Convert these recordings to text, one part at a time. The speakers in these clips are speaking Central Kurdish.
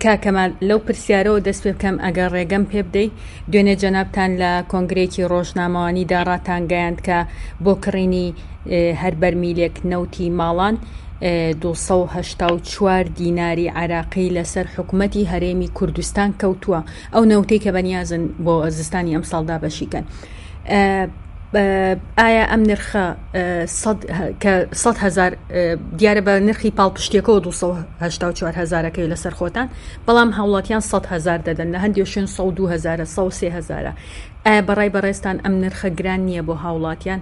کاکەمال لەو پرسیارەوە دەست پێ بکەم ئەگەر ڕێگەم پێ بدەیت دوێنێ جەنابتان لە کۆنگرێکی ڕۆژنامەوانیدا ڕاتانگەیاند کە بۆ کڕینی هەر بەرمیلێک نەوتی ماڵان 284 دیناری عراقی لەسەر حکوومەتی هەرێمی کوردستان کەوتووە، ئەو نەوتەی کە بەنیازن بۆ زستانی ئەم ساڵدا بەشیکەن. ئایا ئەم نرخە 100,000 دیارە بە نرخی پاڵپشتێکەوە 284,000ەکەی لەسەر خۆتان، بەڵام هاوڵاتیان 100,000 دەدەن، لە هەندێک شوێن 102,000 103,000. ئایا بەڕای بەڕێستان ئەم نرخە گران نییە بۆ هاوڵاتیان؟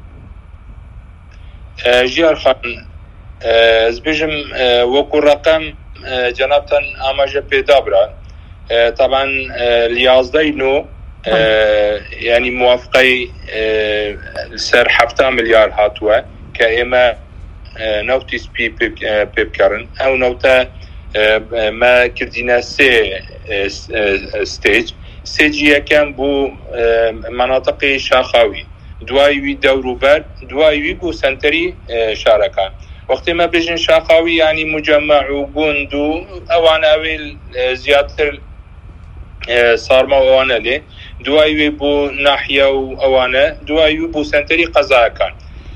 ژیارخان زبێژم وەکو ڕقم جەنابتان ئاماژە پێدابرا طبعا 11 يعني موافقي سر 7 مليار هاتووە کە ئێمە نەوتیس پێ بکەڕن ئەو نەوتە مە کردینە سێ ستێج. سێجی یەکەم بوو مناطقی شاخاوی، دوایوی دەوروبەر، دوایوی بوو سنتەری شارەکان. وەختی مە بێژن شاخاوی ینی مجەمەع و گوند و ئەوانە ئەوێ زیاتر سارما ئەوانە لێ، دوایوێ بۆ ناحیە و ئەوانە، دوایوی بوو سنتەری قەزایەکان.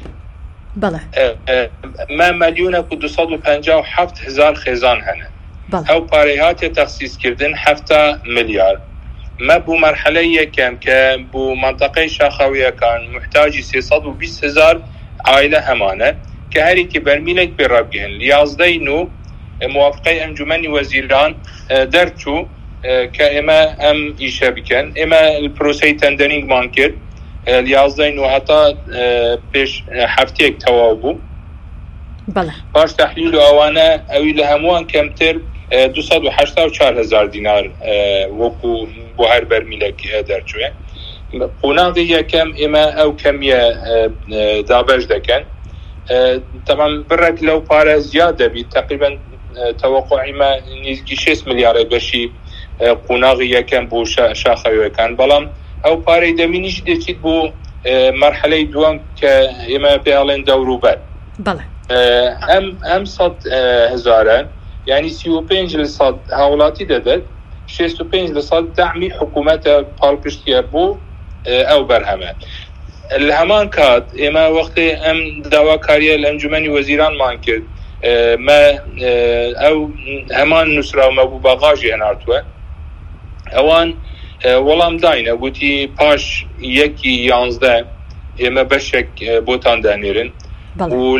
مە مەلیۆنە و 257,000 خێزان هەنە. ئەو پارەی هاتێ تەخسیسکردن 7 ملیار. مە بوو مەرحەلەی یەکەم کە بوو منطقەی شاخەویەکان محتاجی 320,000 عائلە هەمانە کە هەرێکی بەرمیلێک پێڕابگەهن. 11 موافقەی ئەنجومەنی وەزیران دەرچوو کە ئێمە ئەم ئیشە بکەن. ئێمە پرۆسەی تەندەرینگمان کرد 11 هەتا پێش هەفتەیەک تەواو بوو. باش تەحلیل و ئەوانە ئەوی لە هەمووان کەمتر 284,000 دینار وەکو بۆ هەر بەرمیلێک دەرچوێ. قۆناغی یەکەم ئێمە ئەو کەمیە دابەش دەکەن. طبعا بڕێک لەو پارە زیاد دەبیت، تقریبا تەوەقعی مە نزیکی 6 ملیارە بەشی قۆناغی یەکەم بۆ شاخەویەکان، بەڵام ئەو پارەی دەمینیش دەچیت بۆ مەرحەلەی دووەم کە ئێمە پێڵێن دەوروبەر. ئەم 100,000 یعنی 35% هاوڵاتی دەدەت، 65% دەعمی حکوومەتە پاڵپشتیە بۆ ئەو بەرهەمە. لە هەمان کات ئێمە وەختی ئەم داواکاریە لە ئەنجومەنی وەزیرانمان کرد، مە ئەو هەمان نووسراومە بوو باغاژی هەنارتووە، ئەوان وەڵام داینە گوتی پاش 1/11 ئێمە بەشێک بۆتان دانێرن و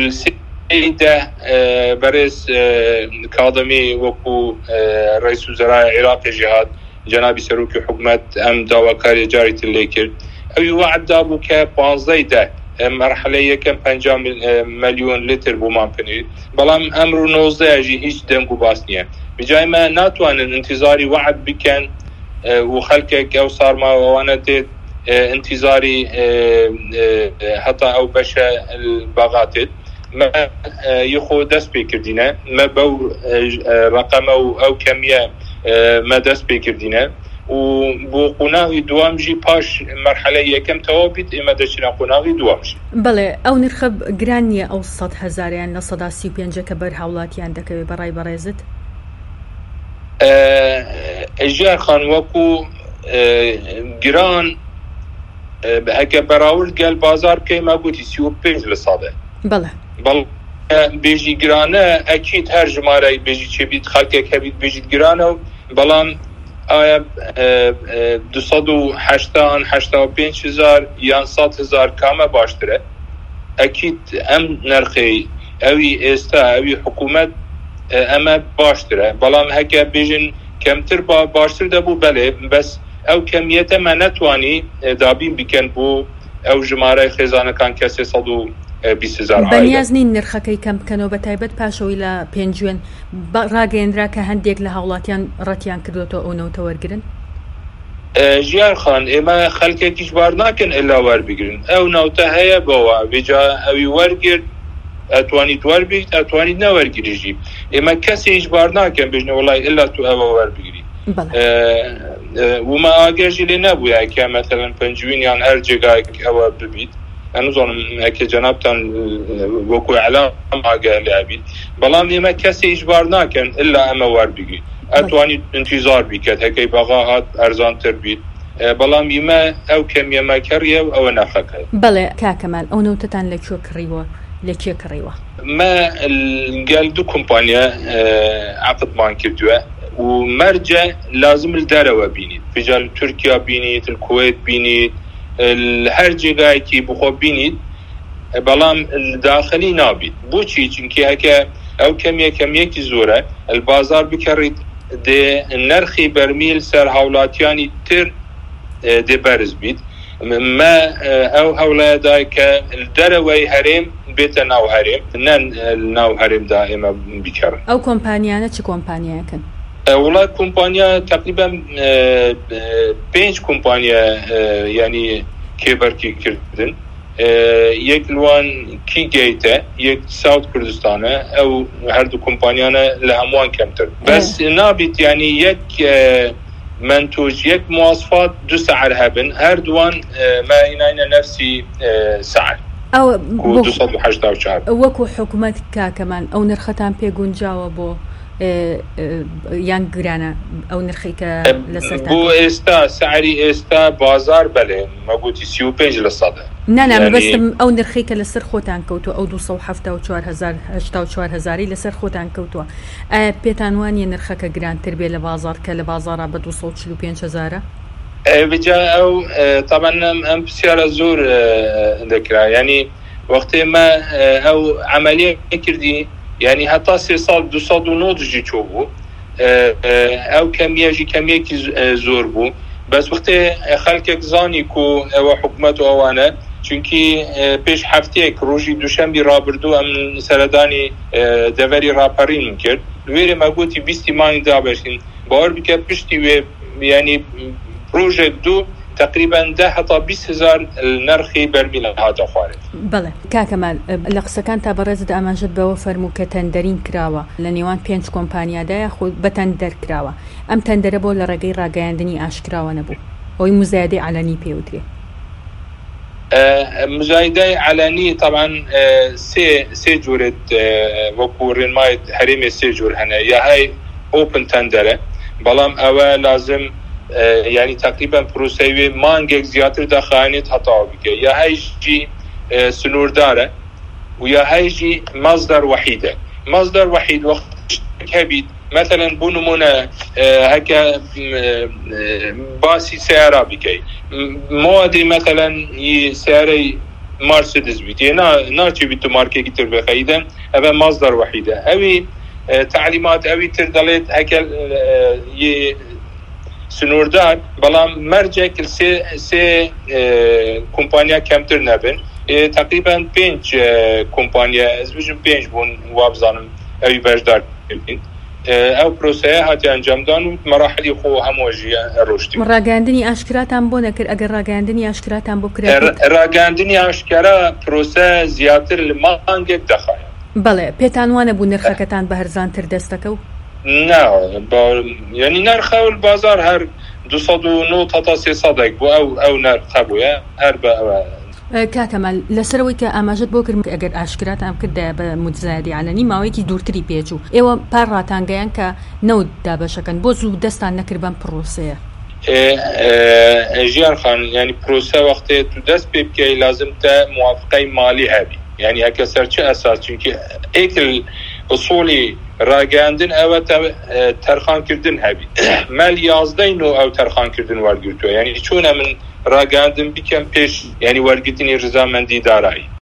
بەرز کاڵدەمی وەکو ڕئیس وزەرای عێراقی جیهاد جەنابی سەرۆکی حکوومەت ئەم داواکاری جاری تر لێ کرد. ئەوی وعددا بوو کە 15 مەرحەلەی یەکەم 50 ملیۆن لتر بۆمان پێنێت، بەڵام ئەمڕۆ 19 هیچ دەنگ و باس نییە. بجایمە ناتوانن انتیزاری وعد بکەن و خەڵکێک ئەو سارماوانە دێت انتیزاری هەتا ئەو بەشە باغاتێت. مە یخۆ دەست پێ کردینە، مە بەو ڕقەمە و ئەو کەمیە مە دەست پێ کردینە و بۆ قۆناغی دوامژی پاش مەرحەلە یەکەم تەواو بیت ئێمە دەچینە قۆناغی دوامژی. بەڵێ ئەو نرخە گران نییە ئەو 100,000 لە 135 کە بەر هاوڵاتیان دەکەوێت بەڕای بەڕێزت؟ ژیارخان وەکو گران هەکە بەراورد گەل بازار بکەی ماگوتی 35%. بەڵ بێژی گرانە ئەکیت هەر ژمارەی بێژی چێبیت خەڵکێک هەبیت بێژیت گرانە و بەڵام ئایا 285,000 یان 100,000 کامە باشترە؟ ئەکیت ئەم نرخەی ئەوی ئێستا ئەوی حکوومەت ئەمە باشترە، بەڵام هەکە بێژن کەمتر باشتر دەبوو بەلێ، بەس ئەو کەمیەتەمە نەتوانی دابین بکەن بۆ ئەو ژمارەی خێزانەکان کە 320,000 بەنیازنین نرخەکەی کەم بکەنەوە بە تایبەت پاشەوەی لە پێنجوێن ڕاگەیەندرا کە هەندێک لە هاوڵاتیان ڕەتیان کردوەوە ئەو نەوتە وەرگرن؟ ژیارخان ئێمە خەڵکێکیش بار ناکەن ئەلا وەربگرن، ئەو نەوتە هەیە بەوە بێجا ئەوی وەرگرت ئەتوانیت وەربیت ئەتوانیت نەوەرگریژی. ئێمە کەسێک بار ناکەن بێژنە وڵای ئەلا تو ئەوە وەربگری. ومە ئاگەژی لێ نەبووە کە مەتەلەن پەنجوینیان هەر جێگایك ئەوە ببیت. ئەنزانم ئەکە جەنابتان وەکو ئەعلام ئاگە لێ بێت، بەڵام ئێمە کەسێک بار ناکەن ئەلا ئەمە وەربگری. اتواني انتظار بكت هكي بغاهات ارزان تربيت بەڵام ئیمە ئەو کەمیەمە کەڕیە و ئەوە ناخەکە. بەڵێ کاکەمال ئەو نەوتتان لەکوێ کڕیوە لەکوێ کڕیوە؟ ما گەل دوو کۆمپانیا عقدمان کردووە و مەرجە لازم دەرەوە بینیت فیجال تورکیا بینیت الکوێت بینیت هەر جێگایەکی بخۆ بینیت بەڵام داخلی نابیت بۆچی چونکی هەکە ئەو کەمیەکی زۆرە البازار بکەڕیت دێ نرخی بەرمیل سەر هاوڵاتیانی تر دێ بەرز بیت ما ئەو هەوڵەیەدای کە دەرەوەی هەرێم بێتە ناو هەرێم نەن ناو هەرێمدا ئێمە بیکەڕن. ئەو کۆمپانیانە چ کۆمپانیەکەن؟ وڵات کۆمپانیا تقریبا 5 کۆمپانیا ینی کێبەرکی کردن یەک لوان کیگەیتە یەک ساوت کوردستانە ئەو هەردوو کۆمپانیانە لە هەمووان کەمتر بەس نابیت ینی یەک منتوج یەک مواصفات دو سعر هەبن هەردووان مایناینە نفسی سعر ئەو 284 وەکو حکوومەت کاکەمان ئەو نرخەتان پێگونجاوە بۆ یان گرانە ئەو نرخی کە لەسەر بۆ ئێستا سعری ئێستا بازار بەڵێ مەگوتی 35% نانام بەستم ئەو نرخی کە لەسەر خۆتان کەوتووە ئەو 274,000 لەسەر خۆتان کەوتووە ئایا پێتان وانیە نرخەکە گرانتر بێ لە بازار کە لە بازارە بە 245,000 بجا ئەو طبعا ئەم پرسیارە زۆر دەکرا ینی وەختێ ما ئەو عملیە کردی يعني حتى 3 سال 290 چۆ بوو ئەو کەمیەکی زۆر بوو بەس وەختێ خەڵکێک زانی کو ئەوە حکوومەت و ئەوانە چونکی پێش هەفتەیەک ڕۆژی دووشەمبی ڕابردوو ئەم سەردانی دەڤەری ڕاپەڕین کرد لێرە مەگوتی 20 مانگی دابەشین باوەڕ بکە پشتی وێ ینی پرۆژێک دوو تقریبا 10 حتا 20,000 نرخی بەرمیل هاتە خوارد. بەڵێ کاکەمال لە قسەکان تا بەڕێزت ئاماژت بەوە فەرموو کە تەندەرین کراوە لە نێوان 5 کۆمپانیادایە خۆ بە تەندەر کراوە ئەم تەندەرە بۆ لە ڕێگەی ڕاگەیاندنی ئاشکراوە نەبوو ئەوەی مزایدەی عەلەنی پێوترێ. مزایدەی عەلەنی طبعا سێ جورێت وەکو ڕێنمای هەرێمێ سێ جور هەنە یا هەی ئۆپن تەندەرە بەڵام ئەوە لازم يعني تقريبا پروسەوێ مانگێک زیاتر دەخانێت هەتاو بکە یا هەیژی سنووردارە و یا هەیژی مەزدەر وەحیدە مەزدەر وەحید وەخت هەبیت مثلا بۆ نمونە هەکە باسی سیارە بکەیت مادی مثلا سیارەی مارسیدس بیت ناچێ بیت و مارکێکی تر بخەیدە ئەوە مەزدەر وەحیدە ئەوی تعلیمات ئەوی تر دەڵێت هەکە سنووردار بەڵام مەرجێک سێ کۆمپانیا کەمتر نەبن تقریبا 5 کۆمپانیا ئەزبژم 5 بوون وابزانم ئەوی بەشدار بین ئەو پرۆسەیە هاتی ئەنجامدان و مەراحلی خۆ هەمووەژی ڕۆشتی. ڕاگەاندنی ئاشکراتان بۆ نەکرد ئەگەر ڕاگەاندنی ئاشکراتان بۆ کرێت ڕاگەاندنی ئاشکرا پرۆسە زیاتر لە مانگێک دەخایە. بەڵێ پێتان وانە بوو نرخەکەتان بە هەرزانتر دەستەکە و نه يعني نرخ البازار هر 290 حتى 300 بو او نرخ بويا هر کاکەمال لەسەرەوەی کە ئاماژت بۆ کرد ئەگەر ئاشکراتان کردە بە متزایدی عەلەنی ماوەیەکی دوورتری پێچوو ئێوە پار ڕاتانگەیان کە نەوت دابەشەکەن بۆ زوو دەستان نەکرد بەم پرۆسەیە ژیان خان يعني پرۆسە وەختێ تو دەست پێ بکەی لازم تە موافقەی مالی هەبی يعني هەکە سەرچە ئەساس چونکی ئێکل ئوسوڵی ڕاگەاندن ئەوە تەرخانکردن هەبی مەل 11 ئەو تەرخانکردن وەرگرتووە یعنی چۆنە من ڕاگەاندن بکەم پێش یعنی وەرگرتنی ڕزامەندی دارایی